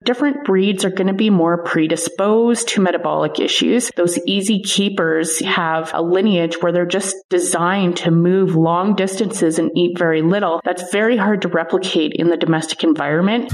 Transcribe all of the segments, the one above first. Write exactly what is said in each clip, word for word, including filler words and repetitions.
different breeds are going to be more predisposed to metabolic issues. Those easy keepers have a lineage where they're just designed to move long distances and eat very little. That's very hard to replicate in the domestic environment.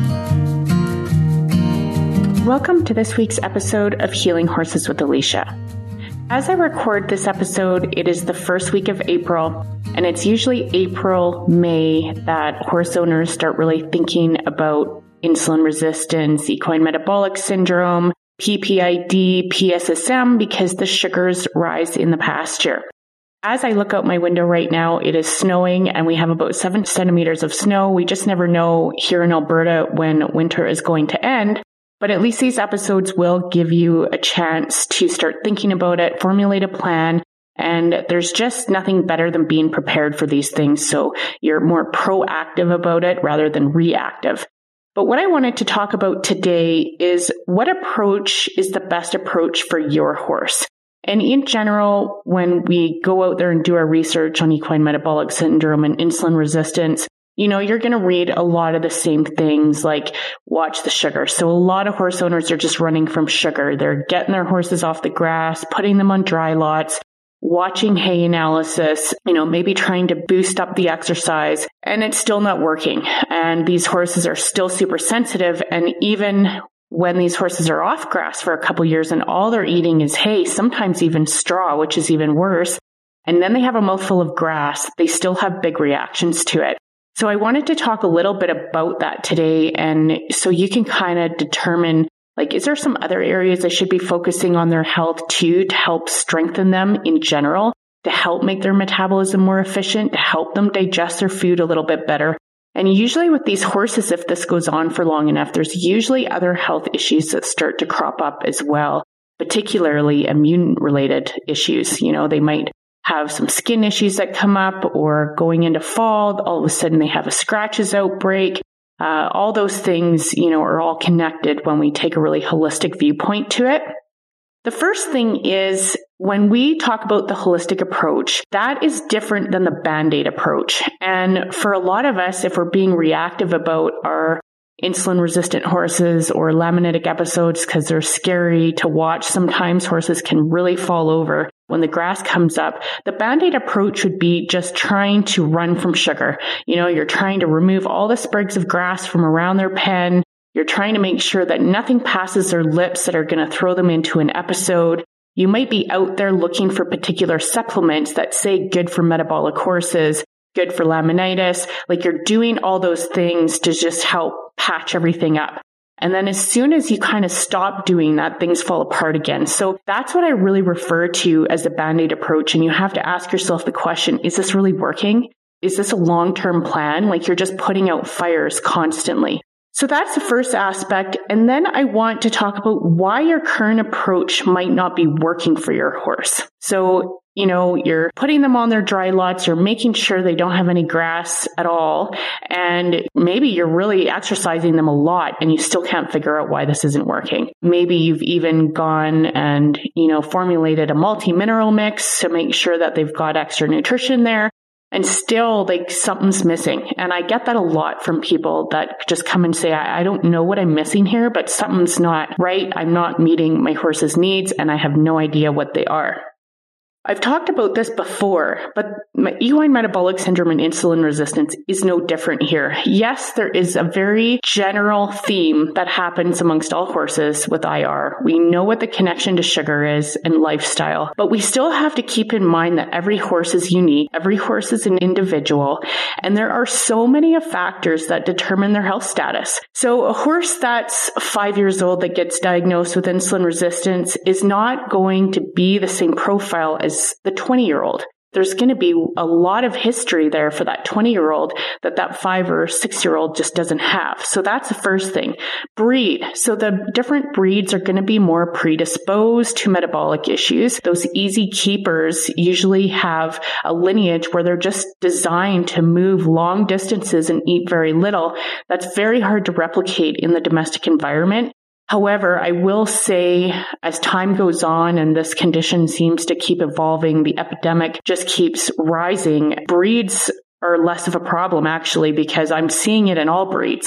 Welcome to this week's episode of Healing Horses with Alicia. As I record this episode, it is the first week of April, and it's usually April, May that horse owners start really thinking about insulin resistance, equine metabolic syndrome, P P I D, P S S M, because the sugars rise in the pasture. As I look out my window right now, it is snowing and we have about seven centimeters of snow. We just never know here in Alberta when winter is going to end. But at least these episodes will give you a chance to start thinking about it, formulate a plan, and there's just nothing better than being prepared for these things. So you're more proactive about it rather than reactive. But what I wanted to talk about today is what approach is the best approach for your horse. And in general, when we go out there and do our research on equine metabolic syndrome and insulin resistance, you know, you're going to read a lot of the same things like watch the sugar. So a lot of horse owners are just running from sugar. They're getting their horses off the grass, putting them on dry lots, watching hay analysis, you know, maybe trying to boost up the exercise, and it's still not working. And these horses are still super sensitive. And even when these horses are off grass for a couple years and all they're eating is hay, sometimes even straw, which is even worse, and then they have a mouthful of grass, they still have big reactions to it. So I wanted to talk a little bit about that today. And so you can kind of determine, like, is there some other areas I should be focusing on their health too, to help strengthen them in general, to help make their metabolism more efficient, to help them digest their food a little bit better. And usually with these horses, if this goes on for long enough, there's usually other health issues that start to crop up as well, particularly immune related issues. You know, they might have some skin issues that come up, or going into fall, all of a sudden they have a scratches outbreak. Uh, all those things, you know, are all connected when we take a really holistic viewpoint to it. The first thing is when we talk about the holistic approach, that is different than the Band-Aid approach. And for a lot of us, if we're being reactive about our insulin resistant horses or laminitic episodes because they're scary to watch, sometimes horses can really fall over when the grass comes up. The Band-Aid approach would be just trying to run from sugar. You know, you're trying to remove all the sprigs of grass from around their pen. You're trying to make sure that nothing passes their lips that are going to throw them into an episode. You might be out there looking for particular supplements that say good for metabolic horses, good for laminitis. Like, you're doing all those things to just help patch everything up. And then as soon as you kind of stop doing that, things fall apart again. So that's what I really refer to as the Band-Aid approach. And you have to ask yourself the question, is this really working? Is this a long-term plan? Like, you're just putting out fires constantly. So that's the first aspect. And then I want to talk about why your current approach might not be working for your horse. So, you know, you're putting them on their dry lots, you're making sure they don't have any grass at all, and maybe you're really exercising them a lot and you still can't figure out why this isn't working. Maybe you've even gone and, you know, formulated a multi-mineral mix to make sure that they've got extra nutrition there, and still, like, something's missing. And I get that a lot from people that just come and say, I, I don't know what I'm missing here, but something's not right. I'm not meeting my horse's needs and I have no idea what they are. I've talked about this before, but equine metabolic syndrome and insulin resistance is no different here. Yes, there is a very general theme that happens amongst all horses with I R. We know what the connection to sugar is and lifestyle, but we still have to keep in mind that every horse is unique. Every horse is an individual, and there are so many factors that determine their health status. So a horse that's five years old that gets diagnosed with insulin resistance is not going to be the same profile as the twenty-year-old. There's going to be a lot of history there for that twenty-year-old that that five or six-year-old just doesn't have. So that's the first thing. Breed. So the different breeds are going to be more predisposed to metabolic issues. Those easy keepers usually have a lineage where they're just designed to move long distances and eat very little. That's very hard to replicate in the domestic environment. However, I will say as time goes on and this condition seems to keep evolving, the epidemic just keeps rising, breeds are less of a problem actually, because I'm seeing it in all breeds.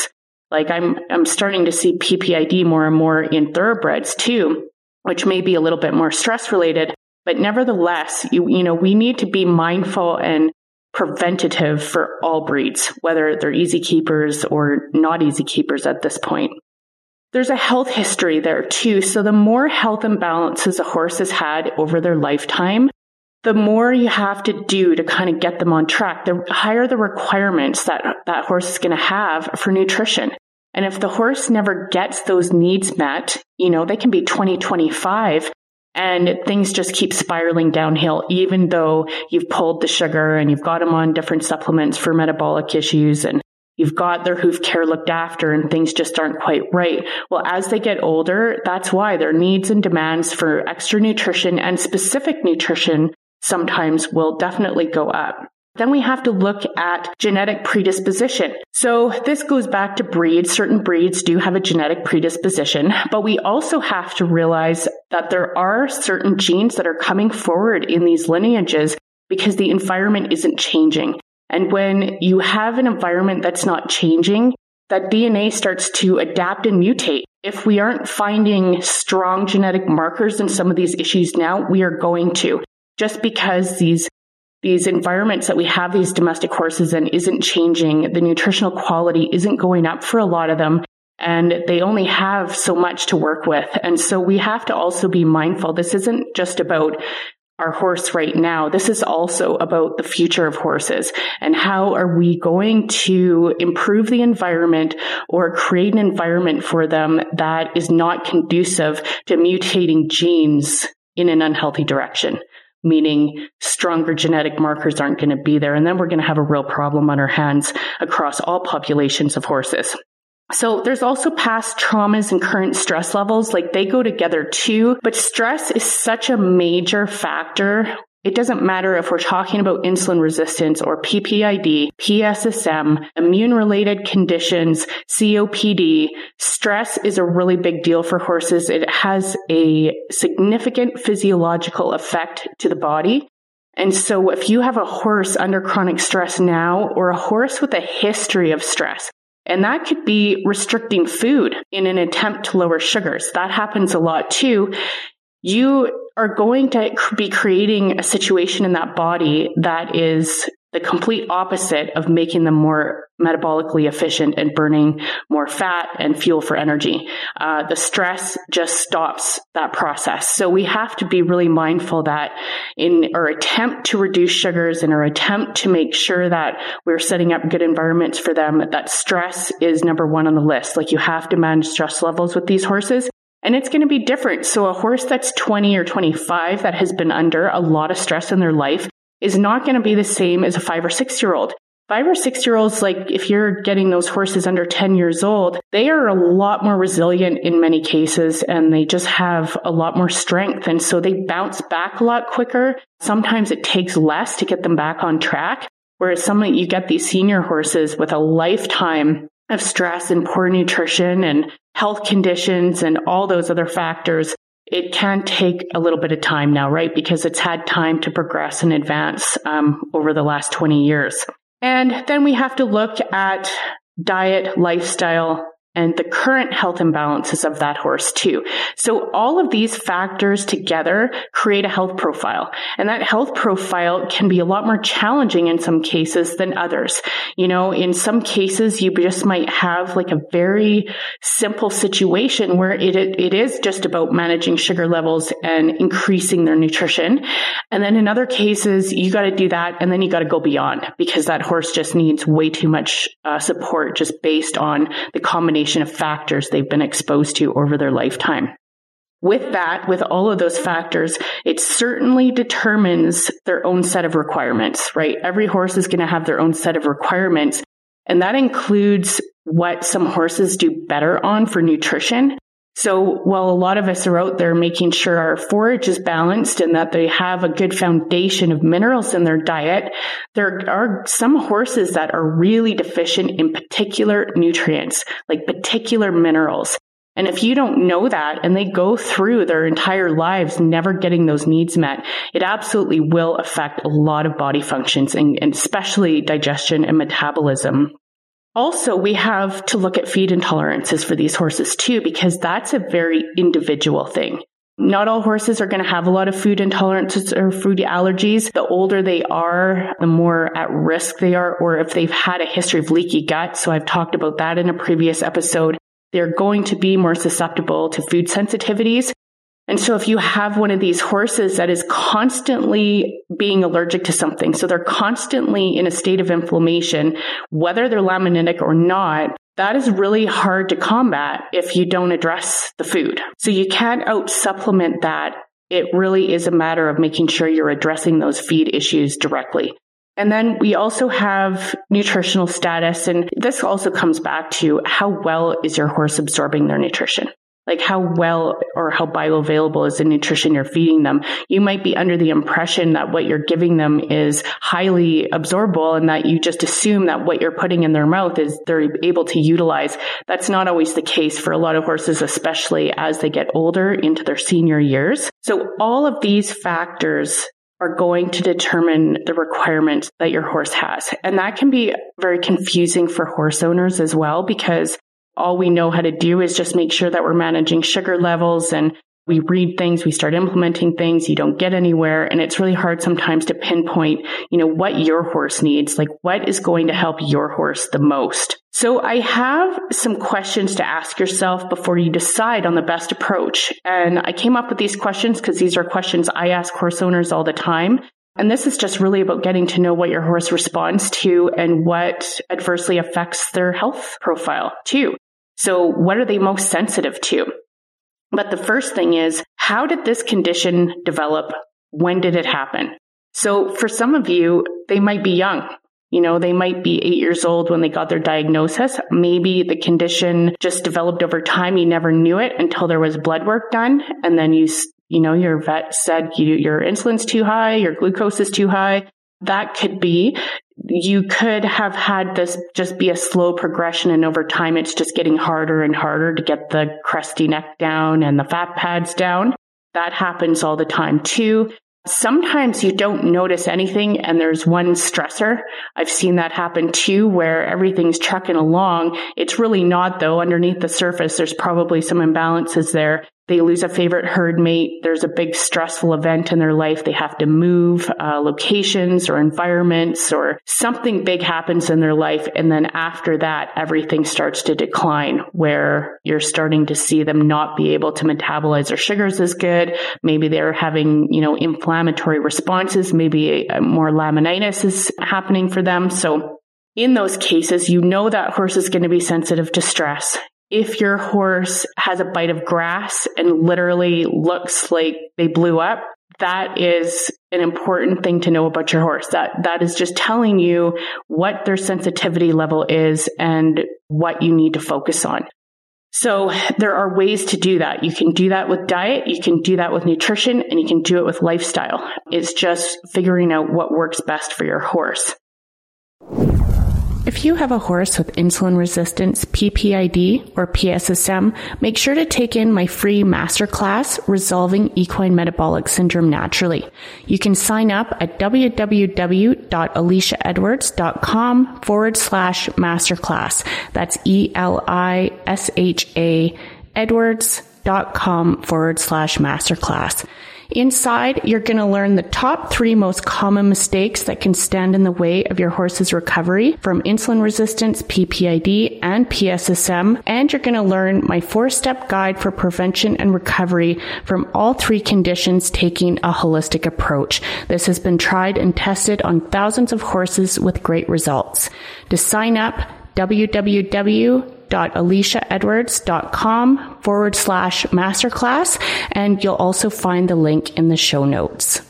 Like I'm, I'm starting to see P P I D more and more in thoroughbreds too, which may be a little bit more stress related, but nevertheless, you, you know, we need to be mindful and preventative for all breeds, whether they're easy keepers or not easy keepers at this point. There's a health history there too. So the more health imbalances a horse has had over their lifetime, the more you have to do to kind of get them on track, the higher the requirements that that horse is going to have for nutrition. And if the horse never gets those needs met, you know, they can be twenty, twenty-five and things just keep spiraling downhill, even though you've pulled the sugar and you've got them on different supplements for metabolic issues and you've got their hoof care looked after and things just aren't quite right. Well, as they get older, that's why their needs and demands for extra nutrition and specific nutrition sometimes will definitely go up. Then we have to look at genetic predisposition. So this goes back to breeds. Certain breeds do have a genetic predisposition, but we also have to realize that there are certain genes that are coming forward in these lineages because the environment isn't changing. And when you have an environment that's not changing, that D N A starts to adapt and mutate. If we aren't finding strong genetic markers in some of these issues now, we are going to. Just because these these environments that we have these domestic horses in isn't changing, the nutritional quality isn't going up for a lot of them, and they only have so much to work with. And so we have to also be mindful. This isn't just about our horse right now. This is also about the future of horses and how are we going to improve the environment or create an environment for them that is not conducive to mutating genes in an unhealthy direction. Meaning stronger genetic markers aren't going to be there. And then we're going to have a real problem on our hands across all populations of horses. So there's also past traumas and current stress levels, like they go together too. But stress is such a major factor. It doesn't matter if we're talking about insulin resistance or P P I D, P S S M, immune-related conditions, C O P D. Stress is a really big deal for horses. It has a significant physiological effect to the body. And so if you have a horse under chronic stress now, or a horse with a history of stress, and that could be restricting food in an attempt to lower sugars. That happens a lot too. You are going to be creating a situation in that body that is the complete opposite of making them more metabolically efficient and burning more fat and fuel for energy. Uh, the stress just stops that process. So we have to be really mindful that in our attempt to reduce sugars, in our attempt to make sure that we're setting up good environments for them, that stress is number one on the list. Like you have to manage stress levels with these horses. And it's going to be different. So a horse that's twenty or twenty-five that has been under a lot of stress in their life is not going to be the same as a five or six year old. Five or six year olds, like if you're getting those horses under ten years old, they are a lot more resilient in many cases and they just have a lot more strength. And so they bounce back a lot quicker. Sometimes it takes less to get them back on track. Whereas some you get these senior horses with a lifetime of stress and poor nutrition and health conditions and all those other factors, it can take a little bit of time now, right? Because it's had time to progress and advance um, over the last twenty years. And then we have to look at diet, lifestyle, and the current health imbalances of that horse too. So all of these factors together create a health profile. And that health profile can be a lot more challenging in some cases than others. You know, in some cases, you just might have like a very simple situation where it it is just about managing sugar levels and increasing their nutrition. And then in other cases, you got to do that and then you got to go beyond because that horse just needs way too much uh, support just based on the combination of factors they've been exposed to over their lifetime. With that, with all of those factors, it certainly determines their own set of requirements, right? Every horse is going to have their own set of requirements, and that includes what some horses do better on for nutrition. So while a lot of us are out there making sure our forage is balanced and that they have a good foundation of minerals in their diet, there are some horses that are really deficient in particular nutrients, like particular minerals. And if you don't know that and they go through their entire lives never getting those needs met, it absolutely will affect a lot of body functions and, and especially digestion and metabolism. Also, we have to look at feed intolerances for these horses too, because that's a very individual thing. Not all horses are going to have a lot of food intolerances or food allergies. The older they are, the more at risk they are, or if they've had a history of leaky gut. So I've talked about that in a previous episode. They're going to be more susceptible to food sensitivities. And so if you have one of these horses that is constantly being allergic to something, so they're constantly in a state of inflammation, whether they're laminitic or not, that is really hard to combat if you don't address the food. So you can't out-supplement that. It really is a matter of making sure you're addressing those feed issues directly. And then we also have nutritional status. And this also comes back to how well is your horse absorbing their nutrition? Like how well or how bioavailable is the nutrition you're feeding them. You might be under the impression that what you're giving them is highly absorbable and that you just assume that what you're putting in their mouth is they're able to utilize. That's not always the case for a lot of horses, especially as they get older into their senior years. So all of these factors are going to determine the requirements that your horse has. And that can be very confusing for horse owners as well, because all we know how to do is just make sure that we're managing sugar levels, and we read things, we start implementing things, you don't get anywhere. And it's really hard sometimes to pinpoint, you know, what your horse needs, like what is going to help your horse the most. So I have some questions to ask yourself before you decide on the best approach. And I came up with these questions because these are questions I ask horse owners all the time. And this is just really about getting to know what your horse responds to and what adversely affects their health profile too. So what are they most sensitive to? But the first thing is, how did this condition develop? When did it happen? So for some of you, they might be young. You know, they might be eight years old when they got their diagnosis. Maybe the condition just developed over time. You never knew it until there was blood work done. And then you, you know, your vet said you, your insulin's too high, your glucose is too high. That could be. You could have had this just be a slow progression, and over time it's just getting harder and harder to get the crusty neck down and the fat pads down. That happens all the time too. Sometimes you don't notice anything and there's one stressor. I've seen that happen too, where everything's trucking along. It's really not though. Underneath the surface, there's probably some imbalances there. They lose a favorite herd mate. There's a big stressful event in their life. They have to move uh, locations or environments, or something big happens in their life. And then after that, everything starts to decline, where you're starting to see them not be able to metabolize their sugars as good. Maybe they're having, you know, inflammatory responses. Maybe a, a more laminitis is happening for them. So in those cases, you know that horse is going to be sensitive to stress. If your horse has a bite of grass and literally looks like they blew up, that is an important thing to know about your horse. That that is just telling you what their sensitivity level is and what you need to focus on. So there are ways to do that. You can do that with diet, you can do that with nutrition, and you can do it with lifestyle. It's just figuring out what works best for your horse. If you have a horse with insulin resistance, P P I D, or P S S M, make sure to take in my free masterclass, Resolving Equine Metabolic Syndrome Naturally. You can sign up at www.elishaedwards.com forward slash masterclass. That's E L I S H A Edwards.com forward slash masterclass. Inside, you're going to learn the top three most common mistakes that can stand in the way of your horse's recovery from insulin resistance, P P I D, and P S S M. And you're going to learn my four-step guide for prevention and recovery from all three conditions, taking a holistic approach. This has been tried and tested on thousands of horses with great results. To sign up, www.elishaedwards.com forward slash masterclass, and you'll also find the link in the show notes.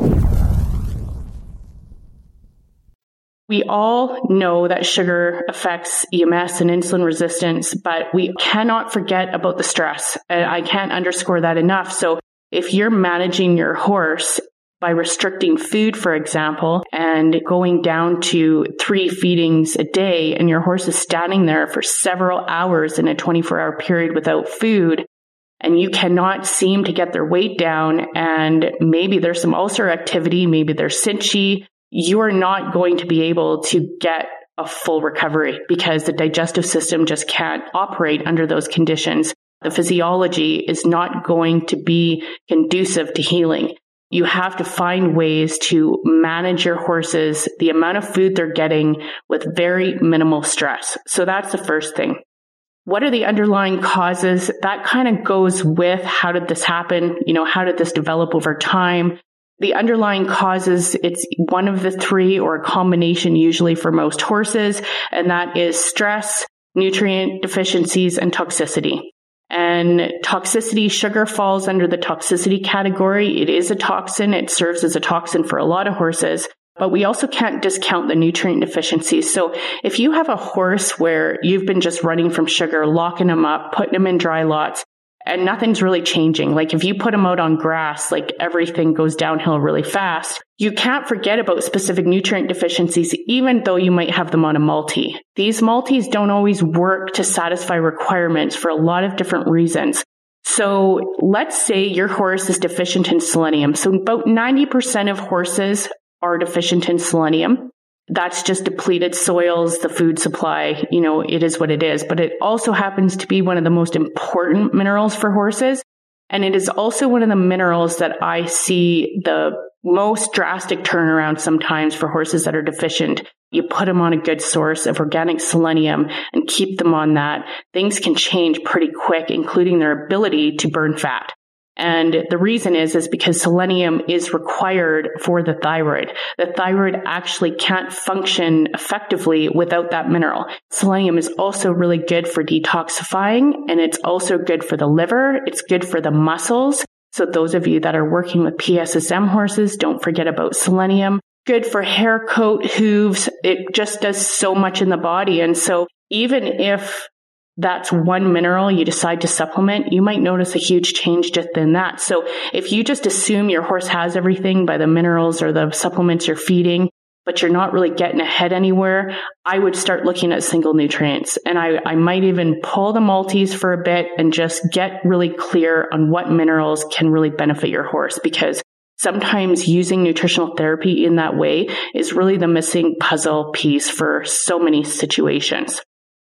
We all know that sugar affects E M S and insulin resistance, but we cannot forget about the stress. I can't underscore that enough. So if you're managing your horse by restricting food, for example, and going down to three feedings a day, and your horse is standing there for several hours in a twenty-four hour period without food, and you cannot seem to get their weight down, and maybe there's some ulcer activity, maybe they're cinchy, you are not going to be able to get a full recovery because the digestive system just can't operate under those conditions. The physiology is not going to be conducive to healing. You have to find ways to manage your horses, the amount of food they're getting with very minimal stress. So that's the first thing. What are the underlying causes? That kind of goes with how did this happen? You know, how did this develop over time? The underlying causes, it's one of the three or a combination usually for most horses, and that is stress, nutrient deficiencies, and toxicity. And toxicity, sugar falls under the toxicity category. It is a toxin. It serves as a toxin for a lot of horses. But we also can't discount the nutrient deficiencies. So if you have a horse where you've been just running from sugar, locking them up, putting them in dry lots, and nothing's really changing. Like if you put them out on grass, like everything goes downhill really fast. You can't forget about specific nutrient deficiencies, even though you might have them on a multi. These multis don't always work to satisfy requirements for a lot of different reasons. So let's say your horse is deficient in selenium. So about ninety percent of horses are deficient in selenium. That's just depleted soils, the food supply, you know, it is what it is. But it also happens to be one of the most important minerals for horses. And it is also one of the minerals that I see the most drastic turnaround sometimes for horses that are deficient. You put them on a good source of organic selenium and keep them on that. Things can change pretty quick, including their ability to burn fat. And the reason is, is because selenium is required for the thyroid. The thyroid actually can't function effectively without that mineral. Selenium is also really good for detoxifying, and it's also good for the liver. It's good for the muscles. So those of you that are working with P S S M horses, don't forget about selenium. Good for hair, coat, hooves. It just does so much in the body. And so even if that's one mineral you decide to supplement, you might notice a huge change just in that. So if you just assume your horse has everything by the minerals or the supplements you're feeding, but you're not really getting ahead anywhere, I would start looking at single nutrients. And I, I might even pull the multis for a bit and just get really clear on what minerals can really benefit your horse, because sometimes using nutritional therapy in that way is really the missing puzzle piece for so many situations.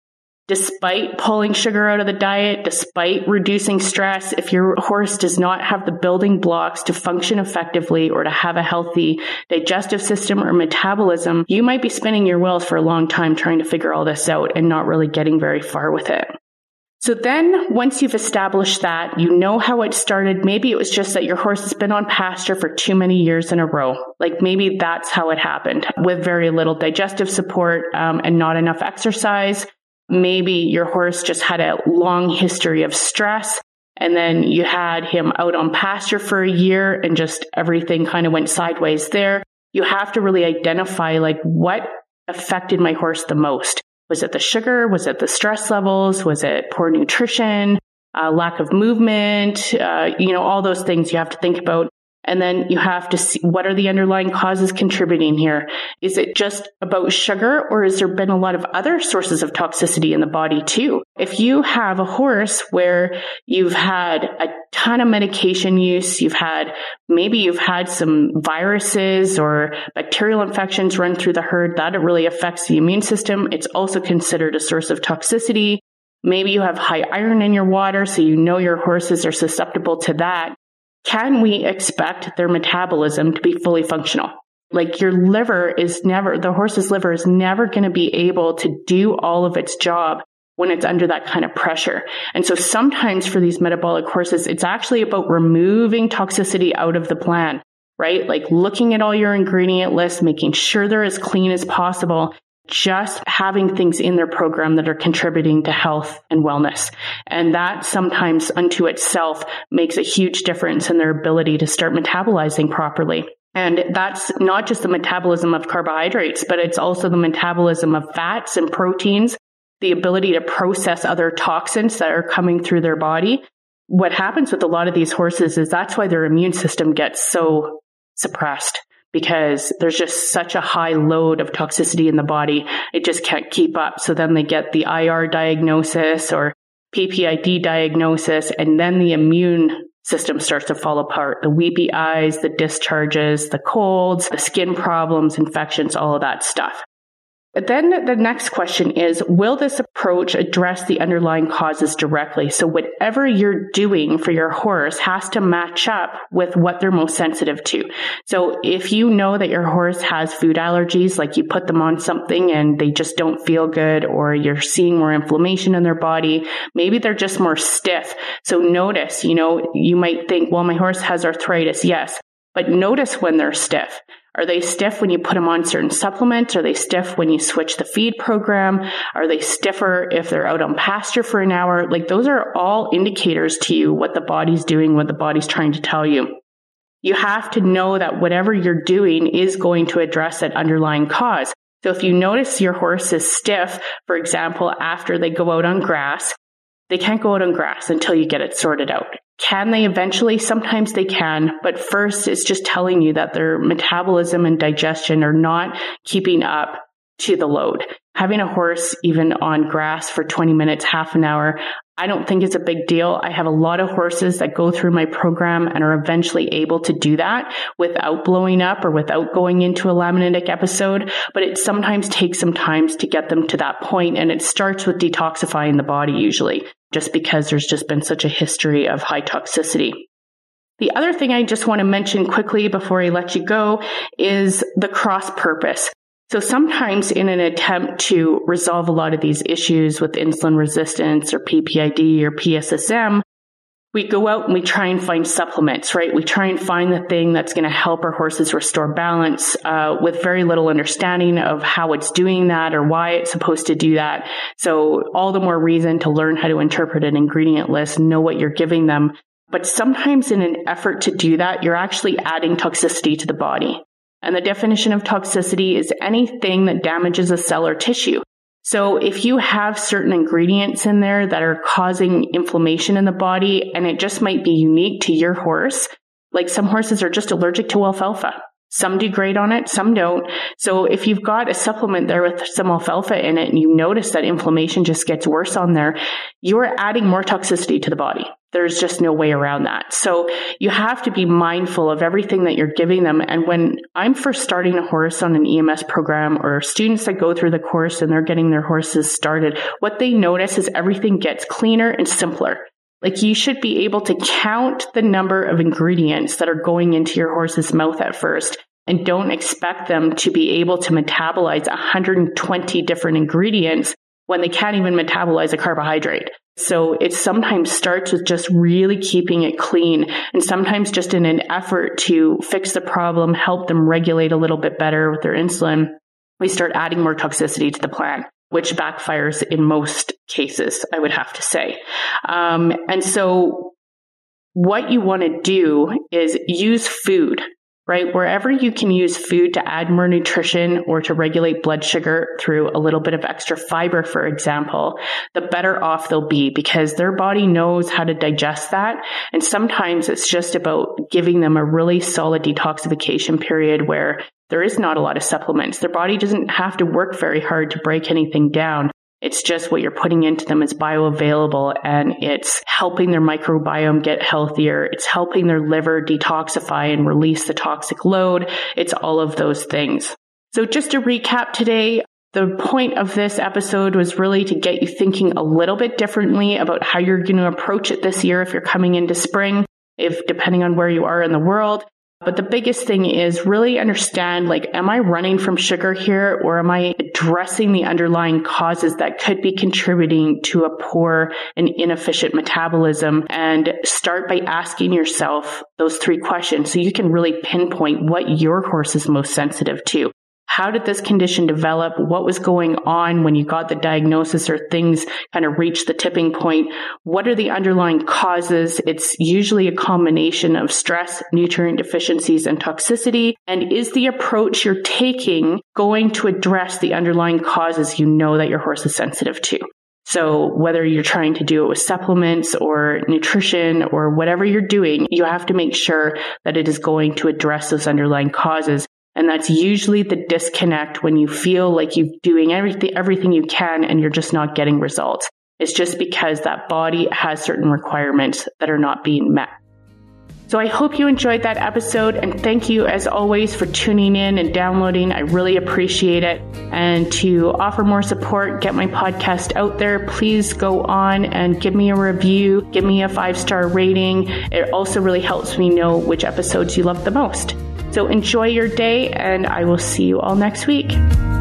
Despite pulling sugar out of the diet, despite reducing stress, if your horse does not have the building blocks to function effectively or to have a healthy digestive system or metabolism, you might be spinning your wheels for a long time trying to figure all this out and not really getting very far with it. So then once you've established that, you know how it started. Maybe it was just that your horse has been on pasture for too many years in a row. Like maybe that's how it happened, with very little digestive support um, and not enough exercise. Maybe your horse just had a long history of stress, and then you had him out on pasture for a year and just everything kind of went sideways there. You have to really identify like what affected my horse the most. Was it the sugar? Was it the stress levels? Was it poor nutrition, uh, lack of movement? Uh, you know, all those things you have to think about. And then you have to see what are the underlying causes contributing here. Is it just about sugar, or has there been a lot of other sources of toxicity in the body too? If you have a horse where you've had a ton of medication use, you've had, maybe you've had some viruses or bacterial infections run through the herd, that it really affects the immune system. It's also considered a source of toxicity. Maybe you have high iron in your water, so you know your horses are susceptible to that. Can we expect their metabolism to be fully functional? Like your liver is never, the horse's liver is never going to be able to do all of its job when it's under that kind of pressure. And so sometimes for these metabolic horses, it's actually about removing toxicity out of the plan, right? Like looking at all your ingredient lists, making sure they're as clean as possible, just having things in their program that are contributing to health and wellness. And that sometimes unto itself makes a huge difference in their ability to start metabolizing properly. And that's not just the metabolism of carbohydrates, but it's also the metabolism of fats and proteins, the ability to process other toxins that are coming through their body. What happens with a lot of these horses is that's why their immune system gets so suppressed, because there's just such a high load of toxicity in the body. It just can't keep up. So then they get the I R diagnosis or P P I D diagnosis, and then the immune system starts to fall apart. The weepy eyes, the discharges, the colds, the skin problems, infections, all of that stuff. But then the next question is, will this approach address the underlying causes directly? So whatever you're doing for your horse has to match up with what they're most sensitive to. So if you know that your horse has food allergies, like you put them on something and they just don't feel good, or you're seeing more inflammation in their body, maybe they're just more stiff. So notice, you know, you might think, well, my horse has arthritis. Yes. But notice when they're stiff. Are they stiff when you put them on certain supplements? Are they stiff when you switch the feed program? Are they stiffer if they're out on pasture for an hour? Like, those are all indicators to you what the body's doing, what the body's trying to tell you. You have to know that whatever you're doing is going to address that underlying cause. So if you notice your horse is stiff, for example, after they go out on grass, they can't go out on grass until you get it sorted out. Can they eventually? Sometimes they can, but first it's just telling you that their metabolism and digestion are not keeping up to the load. Having a horse even on grass for twenty minutes, half an hour, I don't think it's a big deal. I have a lot of horses that go through my program and are eventually able to do that without blowing up or without going into a laminitic episode, but it sometimes takes some time to get them to that point, and it starts with detoxifying the body usually, just because there's just been such a history of high toxicity. The other thing I just want to mention quickly before I let you go is the cross purpose. So sometimes in an attempt to resolve a lot of these issues with insulin resistance or P P I D or P S S M, we go out and we try and find supplements, right? We try and find the thing that's going to help our horses restore balance uh, with very little understanding of how it's doing that or why it's supposed to do that. So all the more reason to learn how to interpret an ingredient list, know what you're giving them. But sometimes in an effort to do that, you're actually adding toxicity to the body. And the definition of toxicity is anything that damages a cell or tissue. So if you have certain ingredients in there that are causing inflammation in the body, and it just might be unique to your horse, like some horses are just allergic to alfalfa. Some do great on it, some don't. So if you've got a supplement there with some alfalfa in it and you notice that inflammation just gets worse on there, you're adding more toxicity to the body. There's just no way around that. So you have to be mindful of everything that you're giving them. And when I'm first starting a horse on an E M S program, or students that go through the course and they're getting their horses started, what they notice is everything gets cleaner and simpler. Like, you should be able to count the number of ingredients that are going into your horse's mouth at first, and don't expect them to be able to metabolize one hundred twenty different ingredients when they can't even metabolize a carbohydrate. So it sometimes starts with just really keeping it clean, and sometimes just in an effort to fix the problem, help them regulate a little bit better with their insulin, we start adding more toxicity to the plan, which backfires in most cases, I would have to say. Um, and so what you want to do is use food, right? Wherever you can use food to add more nutrition or to regulate blood sugar through a little bit of extra fiber, for example, the better off they'll be, because their body knows how to digest that. And sometimes it's just about giving them a really solid detoxification period where there is not a lot of supplements. Their body doesn't have to work very hard to break anything down. It's just what you're putting into them is bioavailable, and it's helping their microbiome get healthier. It's helping their liver detoxify and release the toxic load. It's all of those things. So just to recap today, the point of this episode was really to get you thinking a little bit differently about how you're going to approach it this year if you're coming into spring, if depending on where you are in the world. But the biggest thing is really understand, like, am I running from sugar here, or am I addressing the underlying causes that could be contributing to a poor and inefficient metabolism? And start by asking yourself those three questions so you can really pinpoint what your horse is most sensitive to. How did this condition develop? What was going on when you got the diagnosis or things kind of reached the tipping point? What are the underlying causes? It's usually a combination of stress, nutrient deficiencies, and toxicity. And is the approach you're taking going to address the underlying causes you know that your horse is sensitive to? So whether you're trying to do it with supplements or nutrition or whatever you're doing, you have to make sure that it is going to address those underlying causes. And that's usually the disconnect when you feel like you're doing everything, everything you can and you're just not getting results. It's just because that body has certain requirements that are not being met. So I hope you enjoyed that episode, and thank you as always for tuning in and downloading. I really appreciate it. And to offer more support, get my podcast out there, please go on and give me a review, give me a five-star rating. It also really helps me know which episodes you love the most. So enjoy your day, and I will see you all next week.